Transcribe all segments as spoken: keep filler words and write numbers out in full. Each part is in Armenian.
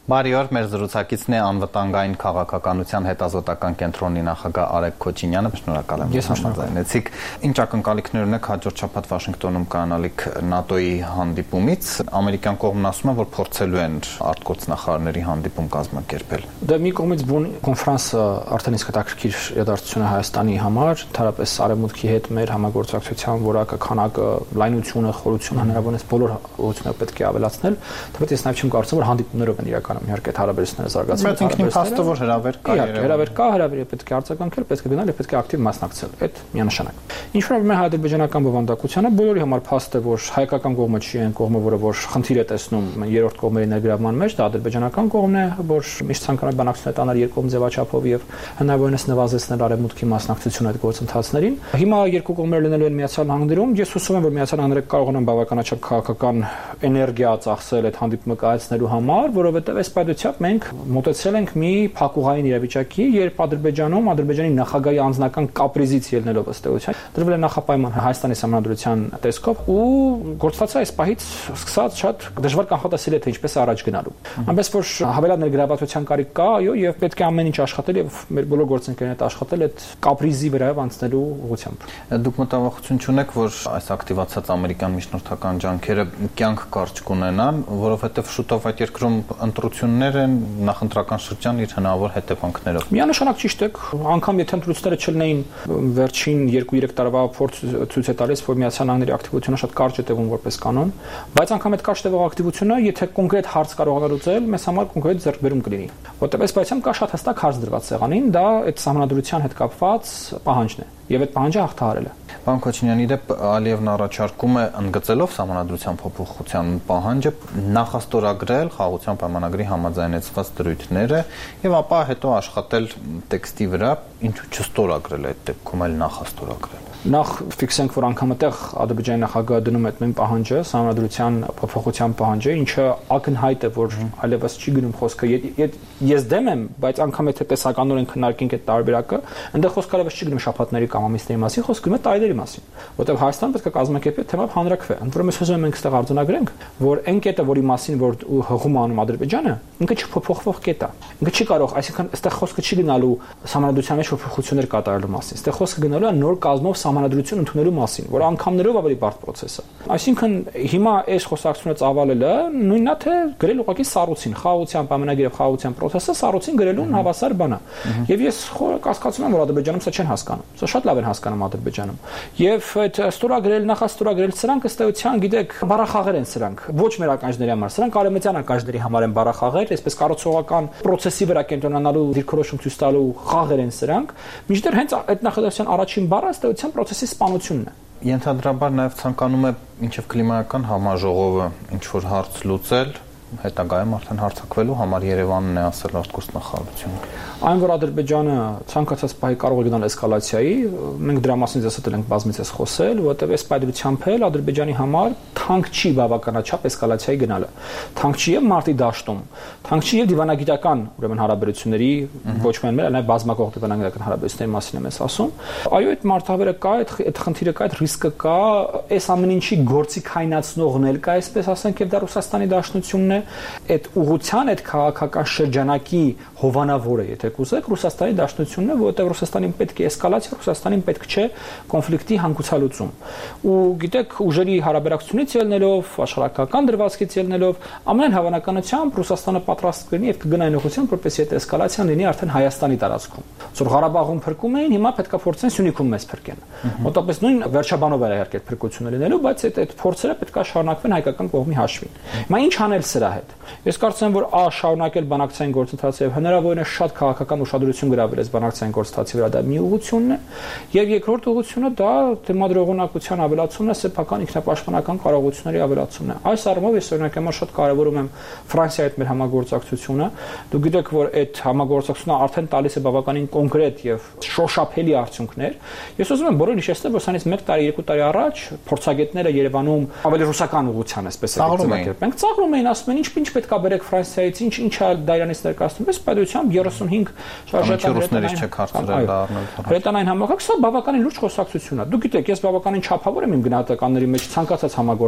Բարի օր, մեր զրուցակիցն է անվտանգային քաղաքականության հետազոտական կենտրոնի նախագահ Արեգ Քոչինյանը, շնորհակալ եմ, Ես համաձայնեցիք։ Ինչ ակնկալիքներ ունեք հաջորդ շաբաթ Վաշինգտոնում կայանալիք ՆԱՏՕ-ի հանդիպումից։ Ամերիկյան կողմն ասում է, որ փորձելու են արտգործնախարարների հանդիպում կազմակերպել։ Դա մի կողմից բուն կոնֆերանսը արդեն իսկ հետաքրքիր իրադարձություն է Հայաստանի համար, ընդհանրապես Արևմուտքի հետ մեր համագործակցության որակը, քանակը, լայնությունը, խորությունը հնարավորինս բոլոր ուղղությունները պետք է ավելացնել, թեպետ ես նաև չեմ կարծում, որ հանդիպումներով են իրականում իհարկե հարաբերությունները զարգացնել։ Բայց ինքնին փաստը որ հրավեր կա, հրավեր կա, հրավերը պետք է արձագանքել, պետք է գնալ եւ պետք է ակտիվ մասնակցել։ Այդ միանշանակ։ Ինչ որ մեր հայ-ադրբեջանական բովանդակությանը բոլորի համար փաստ է, որ հայկական կողմը չի այն կողմը, որը որ խնդիր է տեսնում երրորդ կողմերի ներգրավման մեջ, դա ադրբեջանական կողմն է, որ միշտ ցանկանում է բանակցություններ տանել երկկողմ ձևաչափով եւ հնարավորինս նվազեցնել արևմուտքի մասնակցությունը այդ գործընթացներին։ Հիմա երկու կողմերը լինելու են Միացյալ Նահանգներում, ես հուսում եմ, որ Միացյալ Նահանգները կարող են բավականաչափ քաղաքական էներգիա ծախսել այդ հանդիպումը կայացնելու համար, որովհետեւ այս պայմանությամբ մենք մոտեցել ենք մի փակուղային իրավիճակի, երբ Ադրբեջանում Ադրբեջանի նախագահի անձնական կապրիզից ելնելով ըստ էության դրվել է նախապայման Հայաստանի Սահմանադրության տեսքով ու գործածա այս պահից սկսած շատ դժվար կանխատեսել է թե ինչպես առաջ գնալու։ Այնպես որ հավելյալ ներգրավվածության կարիք կա, այո, եւ պետք է ամեն ինչ աշխատել եւ մեր բոլոր գործընկերներն հետ աշխատել այդ կապրիզի վրայով անցնելու ուղղությամբ։ Դուք մտավախություն չունեք, որ այս ակտիվացած ամերիկյան միջնորդական ջանքերը կյանք կարճ կունենան, որովհետեւ շուտով այդ երկրում ընտրություններ են, նախընտրական շրջան իր հնարավոր հետևանքներով։ Միանշանակ ճիշտ եք, անգամ եթե ընտրությունները չլինեին վերջին երկու-երեք տարվա փորձ ցույց է տալիս, որ Միացյալ Նահանգների ակտիվությունը շատ կարճ է տևում որպես կանոն, բայց անգամ այդ կարճ տևող ակտիվությունը, եթե կոնկրետ հարց կարող է լուծել, մեզ համար կոնկրետ ձեռքբերում կլինի։ Որտեղ այս պայմանությամբ կա շատ հստակ հարց դրված սեղանին, դա այդ սահմանադրության հետ կապված պահանջն է, եւ այդ պահանջը հաղթահարել է։ Պարոն Քոչինյան, իդեպ Ալիևն առաջարկում է ընդգծելով սահմանադրության փոփոխության պահանջը նախաստորագրել խաղաղության պայմանագրի համաձայնեցված դրույթները եւ ապա հետո աշխատել տեքստի վրա, ինչու չստորագրել այդ դեպքում այլ նախաստորագրել։ Նախ ֆիքսենք, որ անգամ այդտեղ Ադրբեջանի նախագահը դնում է այդ նույն պահանջը, սահմանադրության փոփոխության պահանջը, ինչը ակնհայտ է, որ այլևս չի գնում խոսքը։ Ես դեմ եմ, բայց անգամ եթե տեսականորեն քննարկենք այդ տարբերակը, այնտեղ խոսքը այլևս չի գնում շաբաթների կամ ամիսների մասին, խոսքը գնում է տարիների մասին, որտեղ Հայաստանը պետք է կազմակերպի թեմայով հանրաքվե։ Ընդ որում ես ուզում եմ մենք այստեղ արձանագրենք, որ այն կետը, որի մասին որ հղում անում Ադրբեջանը, ինքը չփոփոխվող կետ է։ Ինքը չի կարող, այսինքն այստեղ խոսքը չի գնալու սահմանադրության մեջ փոփոխություններ կատարելու մասին։ Այստեղ խոսքը գնալու է նոր կազմով սահմանադրություն ընդունելու մասին, որ անգամներով ավելի բարդ process է։ Այսինքն հիմա այս խոսակցությունը ծավալելը նույնն է թե գրել ուղղակի սառույցին, խաղաղության պայմանագիրը, խաղաղության process-ը սառույցին գրելուն հավասար բան է։ Եվ ես կասկածում եմ, որ Ադրբեջանում սա չեն հասկանում։ Սա շատ լավ են հասկանում Ադրբեջանում։ Եվ այդ ստորագրել, նախաստորագրել սրանք ըստ էության, գիտեք, բառախաղեր են սրանք։ Ոչ մեր ականջների համար, սրանք արևմտյան ականջների համար են բառախաղեր, այսպես կառուցողական process-ի վրա կենտրոնանալու դիրքորոշում ցույց տալու խաղեր են սրանք։ Մինչդեռ հենց այդ նախադասության առաջին բառը ըստ էության process-ի սպանությունն է։ Ենթադրաբար նաև ցանկանում է մինչև կլիմայական համաժողովը ինչ որ հարց լուծել, հետագայում արդեն հարցակվելու համար Երևանն է ասել արտգործնախարարությունը։ Այն որ Ադրբեջանը ցանկացած պահի կարող է գնալ էսկալացիայի, մենք դրա մասին ձեզ հետ ենք բազմիցս խոսել, որովհետև այս պայմանությամբ էլ Ադրբեջանի համար թանկ չի բավականաչափ էսկալացիայի գնալը։ Թանկ չի եւ մարտի դաշտում, թանկ չի եւ դիվանագիտական, ուրեմն հարաբերությունների ոչ միայն մեր, այլ բազմակողմ դիվանագիտական հարաբերությունների մասին եմ ասում։ Այո, այդ մարտավերը կա, այդ խնդիրը կա, այդ ռիսկը կա, այս ամեն ինչի գործի քայնացնողն էլ կա, այսպես ասենք, եւ դա Ռուսաստանի դաշնությունն է, այդ ուղղության, այդ քաղաքական շրջանակի հովանավորը, եթե կուզեք, Ռուսաստանի դաշնությունն է, որովհետեւ Ռուսաստանին պետք է էսկալացիա, Ռուսաստանին պետք չէ կոնֆլիկտի հանգուցալուծում։ Ու գիտեք, ուժերի հարաբերակցությունից ելնելով, աշխարհական դրվածքից ելնելով, ամեն հավանականությամբ Ռուսաստանը պատրաստ կլինի եւ կգնա այն ուղղությամբ, որպեսզի այդ էսկալացիան լինի արդեն Հայաստանի տարածքում։ Ծոր Ղարաբաղում փրկում էին, հիմա պետքա փորձեն Սյունիքում մեզ փրկեն։ Մոտապես նույն վերջաբանով է իհարկե այդ փրկությունը լինելու, բայց այդ այդ փորձերը պետքա շարունակվեն հայկական կողմի հաշվին։ Հիմա ինչ անել սրա հետ։ Ես կարծում եմ, որ ա շարունակել բանակցային գործընթացը եւ հնարավորինս շատ քաղաքական ուշադրություն գրավել այս բանակցային գործընթացի վրա, դա մի ուղղությունն է, եւ երկրորդ ուղղությունը դա դեմադրողունակության ավելացումն է, սեփական ինքնապաշտպանական կարողությունների ավելացումն է։ Այս առումով ես օրինակ համար շատ կարեւորում եմ Ֆրանսիայի հետ մեր համագործակցությունը։ Դուք գիտեք, որ այդ համագործակցությունը արդեն տալիս է բավականին կոնկրետ եւ շոշափելի արդյունքներ։ Ես ուզում եմ բոլորին հիշեցնել, որ սրանից մեկ տարի, երկու տարի առաջ փորձագետները Երևանում ավելի ռուսական ուղղության այսպես եկեղեցիներն ծաղրում էին, ասում են, ինչ ինչ պետք է բերեք Ֆրանսիայից, ինչ ինչ է Դայրանից ներկայացնում։ Այս պատմությամբ երեսունհինգ շարժական ռուսներից չեք հարցրել առնել։ Հրետանային համակարգ, սա բավականին լուրջ խոսակցություն է։ Դուք գիտեք, ես բավականին չափավոր եմ իմ գնահատականների մեջ ցանկացած համագործ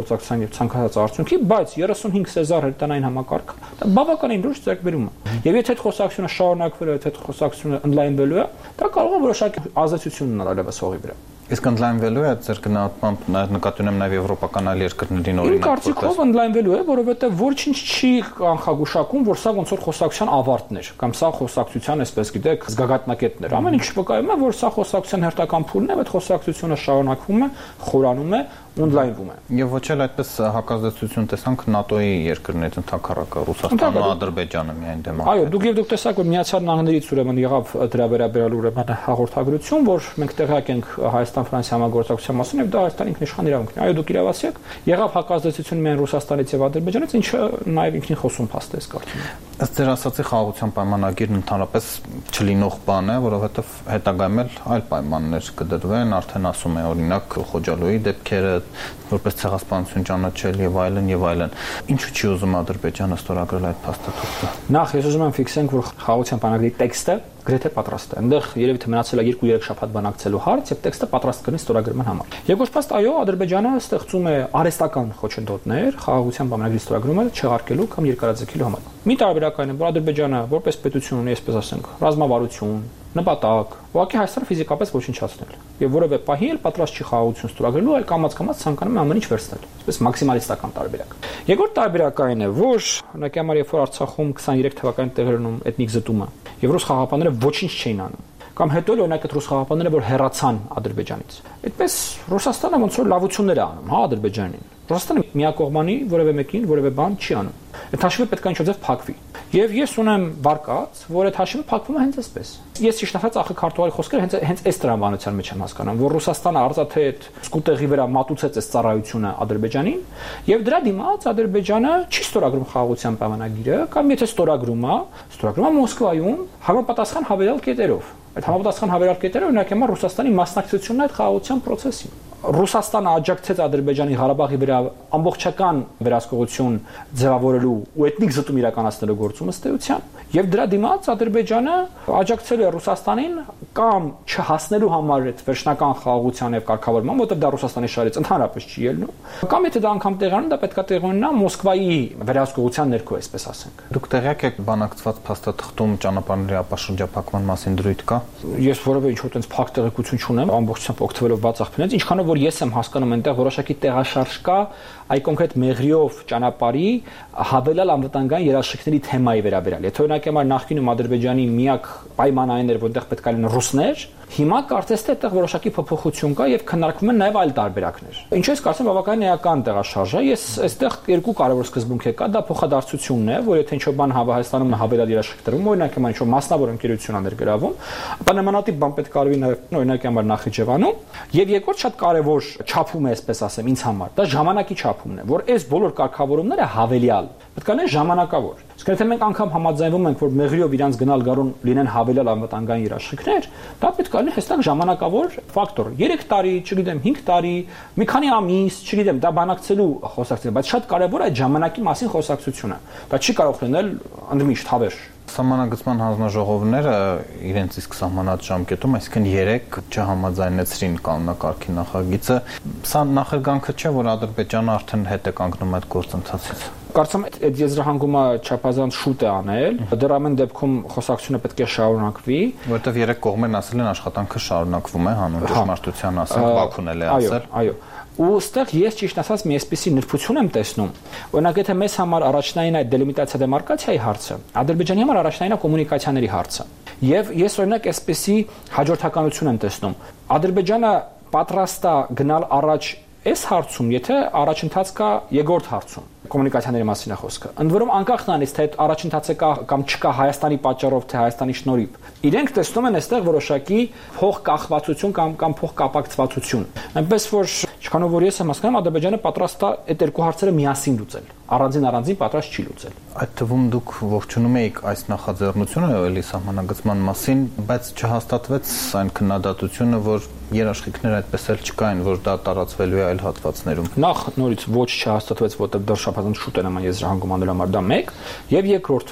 համագործակցության եւ ցանկացած արդյունքի, բայց երեսունհինգ սեզար հերթանային համակարգը դա բավականին լուրջ ձեռքբերում է։ Եվ եթե այդ խոսակցությունը շարունակվելու է, եթե այդ խոսակցությունը ընդլայնվելու է, դա կարող է որոշակի ազդեցություն ունենալ այլևս հողի վրա։ Իսկ ընդլայնվելու է ձեր գնահատմամբ նկատի ունեմ նաև եվրոպական այլ երկրներին օրինակ։ Իմ կարծիքով ընդլայնվելու է, որովհետև ոչինչ չի կանխագուշակում, որ սա ոնց որ խոսակցության ավարտն էր, կամ սա խոսակցության, այսպես գիտեք, զգագաթնակետն էր։ Ամեն ինչ վկայում է, որ սա խոսակցության հերթական փուլն է, այդ խոսակցությունը շարունակվում է, խորանում է, ընդլայնվում է։ Եվ ոչ էլ այդպես հակազդեցություն տեսանք ՆԱՏՕ-ի երկրներից ընդհանրակը Ռուսաստանն ու Ադրբեջանը միայն դեմ։ Այո, դուք եւ դուք տեսաք, որ Միացյալ Նահանգներից ուրեմն եղավ դրա վերաբերյալ ուրեմն հաղորդագրություն, որ մենք տեղյակ ենք Հայաստան-Ֆրանսիա համագործակցության մասին եւ դա Հայաստանի ինքնիշխան իրավունքն է։ Այո, դուք իրավացի եք։ Եղավ հակազդեցություն միայն Ռուսաստանից եւ Ադրբեջանից, ինչը նաեւ ինքնին խոսում փաստ է, կարծում եմ։ Ըստ ձեր ասացի խաղաղության պայմանագիրն ընդհանրապես չլինող բան է, որովհետև հետագայում էլ այլ պայմաններ կդրվեն, արդեն ասում է օրինակ Խոջալոյի դեպքերը, որպես ցեղասպանություն ճանաչել եւ այլն եւ այլն։ Ինչու՞ չի ուզում Ադրբեջանը ստորագրել այդ փաստաթուղթը։ Նախ ես ուզում եմ ֆիքսենք, որ խաղաղության պայմանագրի տեքստը գրեթե պատրաստ է։ Այնտեղ երևի թե մնացել է երկու-երեք շաբաթ բանակցելու հարց եւ տեքստը պատրաստ կլինի ստորագրման համար։ Երկրորդ փաստ, այո, Ադրբեջանը ստեղծում է արհեստական խոչընդոտներ խաղաղության պայմանագրի ստորագրումը չեղարկելու կամ երկարաձգելու համար։ Մի տարբերակային է, որ Ադրբեջանը որպես պետություն ունի, այսպես ասենք, ռազմավարություն, նպատակ, ուղղակի Հայաստանը ֆիզիկապես ոչնչացնել եւ որևէ պահի էլ պատրաստ չի խաղաղություն ստորագրելու, այլ կամաց-կամաց ցանկանում է ամեն ինչ վերցնել, այսպես մաքսիմալիստական տարբերակ։ Երկրորդ տարբերակային է, որ օրինակ համար երբ որ Արցախում քսաներեք թվականին տեղի ունենում էթնիկ զտումը եւ ռուս խաղաղապահները ոչինչ չէին անում, կամ հետո էլ օրինակ այդ ռուս խաղաղապահները որ հեռացան Ադրբեջանից։ Այդպես Ռուսաստանը ոնց որ լավություններ է անում, հա, Ադրբեջանին։ Ռուսաստանը միակողմանի որևէ մեկին որևէ բան չի անում։ Այդ հաշիվը պետք է ինչ-որ ձև փակվի։ Եվ ես ունեմ վարկած, որ այդ հաշիվը փակվում է հենց այսպես։ Ես ճիշտ ասած ախր քարտուղարի խոսքերը հենց հենց այս տրամաբանության մեջ եմ հասկանում, որ Ռուսաստանը արծաթե այդ սկուտեղի վրա մատուցեց այս ծառայությունը Ադրբեջանին, եւ դրա դիմաց Ադրբեջանը չի ստորագրում խաղաղության պայմանագիրը, կամ եթե ստորագրում է, ստորագրում է Մոսկվայում համապատասխան հավելյալ կետերով։ Այդ համապատասխան հավելյալ կետերը օրինակ հիմա Ռուսաստանի մասնակցությունն է այդ խաղաղության process-ին։ Ռուսաստանը աջակցեց Ադրբեջանի Ղարաբաղի վրա ամբողջական վերահսկողություն ձևավորելու ու էթնիկ զտում իրականացնելու գործում ըստ էության, եւ դրա դիմաց Ադրբեջանը աջակցել է Ռուսաստանին կամ չհասնելու համար այդ վերջնական խաղաղության եւ կարգավորման, որտեղ դա Ռուսաստանի շարից ընդհանրապես չի ելնում, կամ եթե դա անգամ տեղանում, դա պետք է տեղի ունենա Մոսկվայի վերահսկողության ներքո, այսպես ասենք։ Դուք տեղյակ եք բանակցված փաստաթղթում ճանապարհների ապաշրջափակման մասին դրույթ կա։ Ես որևէ ինչ-որ տենց փակ տեղեկություն չունեմ, ամբողջությամբ օգտվելով բաց աղբյուրներից, ինչքանով որ ես եմ հասկանում այնտեղ որոշակի տեղաշարժ կա այ կոնկրետ Մեղրիով ճանապարհի հավելյալ անվտանգային երաշխիքների թեմայի վերաբերյալ։ Եթե օրինակ համար նախկինում Ադրբեջանի միակ պայմանը այն էր, որտեղ պետք է լինեն ռուսներ, հիմա կարծես թե այդտեղ որոշակի փոփոխություն կա եւ քննարկվում են նաեւ այլ տարբերակներ։ Ինչու՞ ես կարծում բավականին էական տեղաշարժ է։ Ես այստեղ երկու կարևոր սկզբունք է կա, դա փոխադարձությունն է, որ եթե ինչ-որ բան Հայաստանում հավելյալ երաշխիք տրվում, օրինակ հիմա ինչ-որ մասնավոր ընկերություն ա ներգրավում, ապա նմանատիպ բան պետք է արվի նաեւ օրինակ համար Նախիջևանում, եւ երկրորդ շատ կարևոր չափում է, այսպես ասեմ, ինձ համար, դա ժամանակի չափումն է, որ այս բոլոր կարգավորումները հավելյալ պետք է լինեն ժամանակավոր։ Իսկ եթե մենք անգամ համաձայնվում ենք, որ Մեղրիով իրանց գնալ գարուն լինեն հավելյալ անվտանգային երաշխիքներ, դա պետք է լինի հստակ ժամանակավոր ֆակտոր։ երեք տարի, չգիտեմ, հինգ տարի, մի քանի ամիս, չգիտեմ, դա բանակցելու խոսակցություն, բայց շատ կարևոր է այդ ժամանակի մասին խոսակցությունը։ Դա չի կարող լինել ընդմիշտ հավերժ։ Սահմանագծման հանձնաժողովները իրենց իսկ սահմանած ժամկետում, այսինքն երեք չհամաձայնեցրին կանոնակարգի նախագիծը, սա նախերգանքը չէ, որ Ադրբեջանը արդեն հետ է կանգնում այդ գործընթացից։ Կարծում եմ այդ եզրահանգումը չափազանց շուտ է անել, դեռ ամեն դեպքում խոսակցությունը պետք է շարունակվի, որովհետև երեք կողմերն ասել են աշխատանքը շարունակվում է, հանուն ճշմարտության ասենք, Բաքուն էլ է ասել։ Այո, այո։ Ու ստեղ ես ճիշտ ասած մի այսպիսի նրբություն եմ տեսնում։ Օրինակ եթե մեզ համար առաջնային այդ դելիմիտացիա դեմարկացիայի հարցը, Ադրբեջանի համար առաջնային է կոմունիկացիաների հարցը։ Եվ ես օրինակ այսպիսի հաջորդականություն եմ տեսնում։ Ադրբեջանը պատրաստ է գնալ առաջ այս հարցում, եթե առաջընթաց կա երկրորդ հարցում, կոմունիկացիաների մասին է խոսքը։ Ընդ որում անկախ նրանից, թե առաջընթացը կա կամ չկա Հայաստանի պատճառով, թե Հայաստանի շնորհիվ, իրենք տեսնում են այստեղ որոշակի փոխկախվածություն կամ կամ փոխկապակցվածություն։ Այնպես որ ինչքանով որ ես եմ հասկանում, Ադրբեջանը պատրաստ է այդ երկու հարցերը միասին լուծել։ Առանձին առանձին պատրաստ չի լուծել։ Այդ թվում դուք ողջունում եք այս նախաձեռնությունը էլի սահմանագծման մասին, բայց չհաստատվեց այն քննադատությունը, որ երաշխիքներ այդպես էլ չկային, որ դա տարածվելու է այլ հատվածներում։ Նախ նորից ոչ չհաստատվեց, որտեղ դեռ շփազանց շուտ է նման եզրահանգում անելու համար դա մեկ, եւ երկրորդը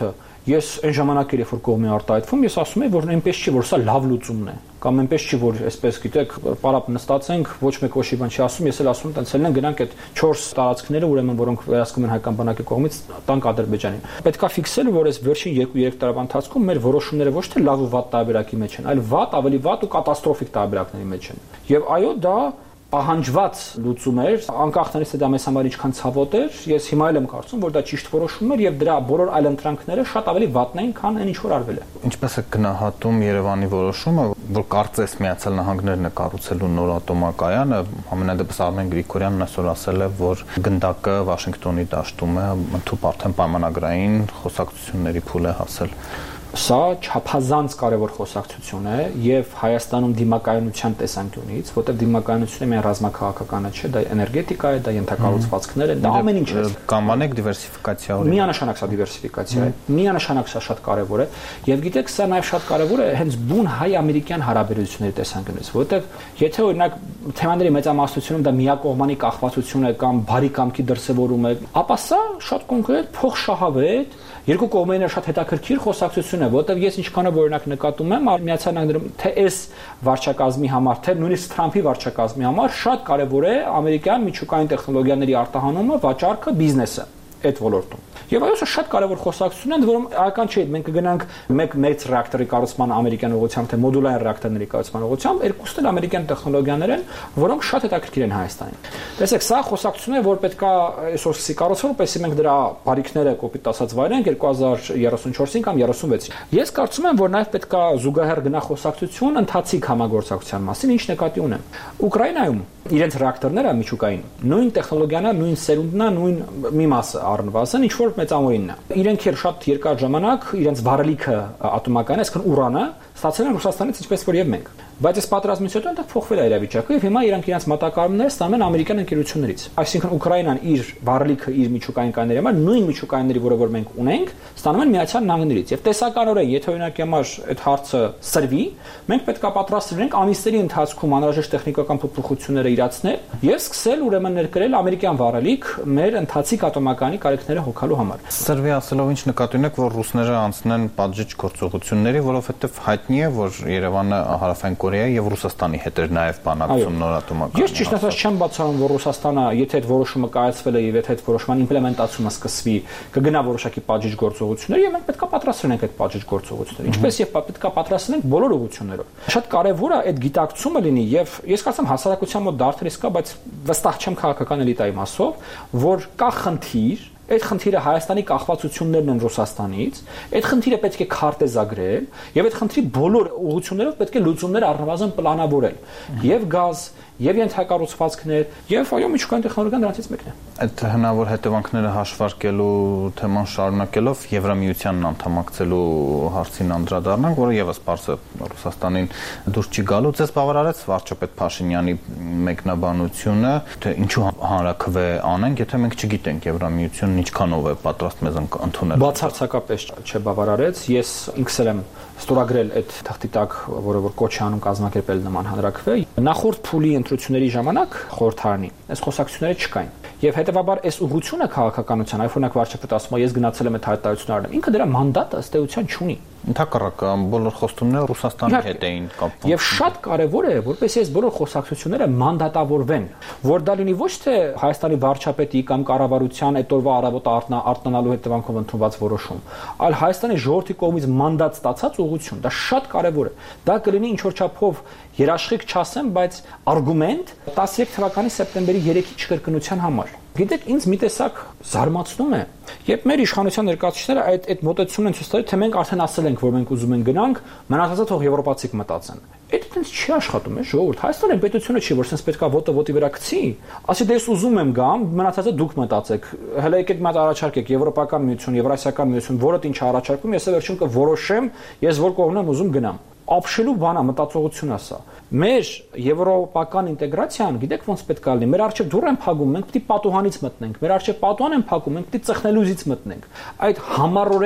Ես այն ժամանակ երբ որ կողմի արտահայտվում, ես ասում եմ, որ այնպես չի, որ սա լավ լուծումն է, կամ այնպես չի, որ այսպես գիտեք, պարապ նստածենք, ոչ մեկ ոչի բան չի ասում, ես էլ ասում եմ, տենց են գնանք այդ չորս տարածքները, ուրեմն որոնք վերահսկում են հայկական բանակի կողմից, տանք Ադրբեջանին։ Պետքա ֆիքսել, որ այս վերջին երկու երեք տարվա ընթացքում մեր որոշումները ոչ թե լավ ու վատ տարբերակի մեջ են, այլ վատ, ավելի վատ ու կատաստրոֆիկ տարբերակների մեջ են։ Եվ այո, դա պահանջված լուծում էր, անկախ նրանից թե դա մեզ համար ինչքան ցավոտ էր, ես հիմա էլ եմ կարծում, որ դա ճիշտ որոշում էր եւ դրա բոլոր այլ ընտրանքները շատ ավելի վատն էին, քան այն ինչ որ արվել է։ Ինչպես է գնահատում Երևանի որոշումը, որ կարծես Միացյալ Նահանգներն է կառուցելու նոր ատոմակայանը, ամենադեպս Արմեն Գրիգորյանն այսօր ասել է, որ գնդակը Վաշինգտոնի դաշտում է, ընդհանուր արդեն պայմանագրային խոսակցությունների փուլ է հասել։ Սա չափազանց կարևոր խոսակցություն է եւ Հայաստանում դիմակայունության տեսանկյունից, որտեղ դիմակայունությունը միայն ռազմաքաղաքականը չէ, դա էներգետիկա է, դա ենթակառուցվածքներ է, դա ամեն ինչ է։ Կանանեք դիվերսիֆիկացիա օրինակ։ Միանշանակ սա դիվերսիֆիկացիա է, միանշանակ սա շատ կարևոր է եւ գիտեք, սա նաեւ շատ կարևոր է հենց բուն հայ-ամերիկյան հարաբերությունների տեսանկյունից, որտեղ եթե օրինակ թեմաների մեծամասնությունում դա միակողմանի կախվածություն է կամ բարի կամքի դրսևորում է, ապա սա շատ կոնկրետ փոխշահավետ երկու կողմերն շատ հետաքրքիր խոսակցություն է, որտեղ ես ինչքանով օրինակ նկատում եմ Միացյալ Նահանգներում թե այս վարչակազմի համար, թե նույնիսկ Թրամփի վարչակազմի համար շատ կարևոր է ամերիկյան միջուկային տեխնոլոգիաների արտահանումը, վաճառքը, բիզնեսը այդ ոլորտում։ Եվ այո, շատ կարևոր խոսակցություն են, որում այական չէ, մենք կգնանք մեկ մեծ ռեակտորի կառուցման ամերիկյան ուղղությամբ, թե մոդուլային ռեակտորների կառուցման ուղղությամբ, երկուսն էլ ամերիկյան տեխնոլոգիաներ են, որոնք շատ հետաքրքիր են Հայաստանին։ Տեսեք, սա խոսակցություն է, որ պետքա այսօր սկսի կառուցվել, որպեսզի մենք դրա բարիքները կոպիտ ասած վայրենք երկու հազար երեսունչորսին կամ երեսունվեցին։ Ես կարծում եմ, որ նաև պետքա զուգահեռ գնա խոսակցություն ընթացիկ համագործակցության մասին, ինչ նկատի ունեմ։ Ուկրաինայում իրենց ռեակտորները միջուկային նույն տեխնոլոգիան է, նույն սերունդն է, նույն մի մասը առնվազն, ինչ որ մեծամորինն է։ Իրենք էլ շատ երկար ժամանակ իրենց վառելիքը ատոմական, այսինքն ուրանը, ստացել են Ռուսաստանից, ինչպես որ եւ մենք։ Բայց այս պատերազմից հետո այնտեղ փոխվել է իրավիճակը եւ հիմա իրանք իրենց մատակարարումները ստանում են ամերիկյան ընկերություններից։ Այսինքն Ուկրաինան իր վառելիքը իր միջուկային կանների համար նույն միջուկայինների, որը որ մենք ունենք, ստանում են Միացյալ Նահանգներից։ Եվ տեսականորեն, եթե օրինակ համար այդ հարցը սրվի, մենք պետք է պատրաստ լինենք ամիսների ընթացքում անհրաժեշտ տեխնիկական փոփոխությունները իրացնել եւ սկսել ուրեմն ներկրել ամերիկյան վառելիք մեր ընթացիկ ատոմականի կարիքները հոգալու համար։ Սրվի ասելով ինչ նկատի ունեք, որ ռուսները անցնեն պատժիչ գործողությունների, որովհետեւ հայտնի է, որ Երևանը հարավային Կորեայի եւ Ռուսաստանի հետ էր նաեւ բանակցում նոր ատոմականի։ Ես ճիշտ ասած չեմ բացառում, որ Ռուսաստանը, եթե այդ որոշումը կայացվել է եւ եթե այդ որոշման իմպլեմենտացումը սկսվի, կգնա որոշակի պատժիչ գործողությունների եւ մենք պետք է պատրաստ լինենք այդ պատժիչ գործողություններին։ Ինչպես եւ պետք է պատրաստ լինենք բոլոր ուղղություններով։ Շատ կարեւոր է այդ գիտակցումը լինի եւ ես կարծում հասարակության մոտ դարձրես կա, բայց վստահ չեմ քաղաքական էլիտայի մասով, որ կա խնդիր Այդ խնդիրը Հայաստանի կախվածություններն են Ռուսաստանից, այդ խնդիրը պետք է քարտեզագրել եւ այդ խնդրի բոլոր ուղղություններով պետք է լուծումներ առնվազն պլանավորել։ Եվ գազ, եւ ենթակառուցվածքներ, եւ այո, միջուկային տեխնոլոգիան դրանից մեկն է։ Այդ հնարավոր հետևանքները հաշվարկելու թեման շարունակելով Եվրամիությանն անդամակցելու հարցին անդրադառնանք, որը եւս բարձր Ռուսաստանին դուրս չի գալու։ Ձեզ բավարարեց վարչապետ Փաշինյանի մեկնաբանությունը, թե ինչու հանրաքվե անենք, եթե մենք չգիտենք Եվրամիությունն ինչքանով է պատրաստ մեզ ընդունել։ Բացարձակապես չբավարարեց։ Ես ինքս եմ ստորագրել այդ թղթի տակ, որը որ կոչ է անում կազմակերպել նման հանրաքվե։ Նախորդ փուլի ընտրությունների ժամանակ խորհրդարանի այս խոսակցությունները չկային։ Եվ հետեւաբար այս ուղղությունը քաղաքականության, այլ վարչապետը ասում է, ես գնացել եմ այդ հայտարարությունները արել, ինքը դրա մանդատը ըստ էության չունի։ Ընդհակառակը բոլոր խոստումները Ռուսաստանի հետ էին կապվում։ Եվ շատ կարևոր է, որպեսզի այս բոլոր խոսակցությունները մանդատավորվեն, որ դա լինի ոչ թե Հայաստանի վարչապետի կամ կառավարության այդ օրվա առավոտը արտնանալու հետևանքով ընդունված որոշում, այլ Հայաստանի ժողովրդի կողմից մանդատ ստացած ուղղություն։ Դա շատ կարևոր է։ Դա կլինի ինչ որ չափով երաշխիք չասեմ, բայց արգումենտ տասներեք թվականի սեպտեմբերի երեքի չկրկնության համար։ Գիտեք, ինձ մի տեսակ զարմացնում է, երբ մեր իշխանության ներկայացուցիչները այդ այդ մոտեցումն են ցույց տալիս, թե մենք արդեն ասել ենք, որ մենք ուզում ենք գնանք, մնացածը թող եվրոպացիք մտածեն։ Այդ այդպես չի աշխատում է ժողովուրդ։ Հայաստանի պետությունը չի, որ sense պետքա ոտը ոտի վրա գցի, ասի դե ես ուզում եմ գամ, մնացածը դուք մտածեք։ Հələ եկեք մատ առաջարկեք Եվրոպական միություն, Եվրասիական միություն, որը ինչ առաջարկում, ես վերջում կորոշեմ, ես որ կողմն եմ ուզում գնամ։ Ապշելու բանա մտածողությունն է սա։ Մեր եվրոպական ինտեգրացիան, գիտեք ոնց պետք է լինի։ Մեր արժեք դուռ են փակում, մենք պետք է պատուհանից մտնենք։ Մեր արժեք պատուհան են փակում, մենք պետք է ծխնելուզից մտնենք։ Այդ համառորեն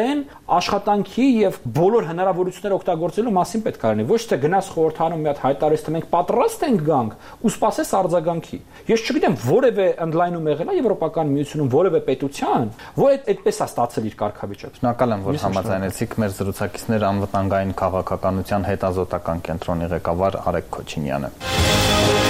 աշխատանքի եւ բոլոր հնարավորությունները օգտագործելու մասին պետք է լինի։ Ոչ թե գնաս խորհրդանում մի հատ հայտարարես, թե մենք պատրաստ ենք գանք ու սպասես արձագանքի։ Ես չգիտեմ, որևէ ընդլայնում եղել է Եվրոպական միությունում որևէ պետության, որ այդպես է ստացել իր կարգավիճակը։ Շնորհակալ եմ, որ համաձայնեցիք մեր զրուցակիցներ անվտանգային քաղաքականության հետազոտական կենտրոնի ղեկավար Արեգ Քոչինյանը։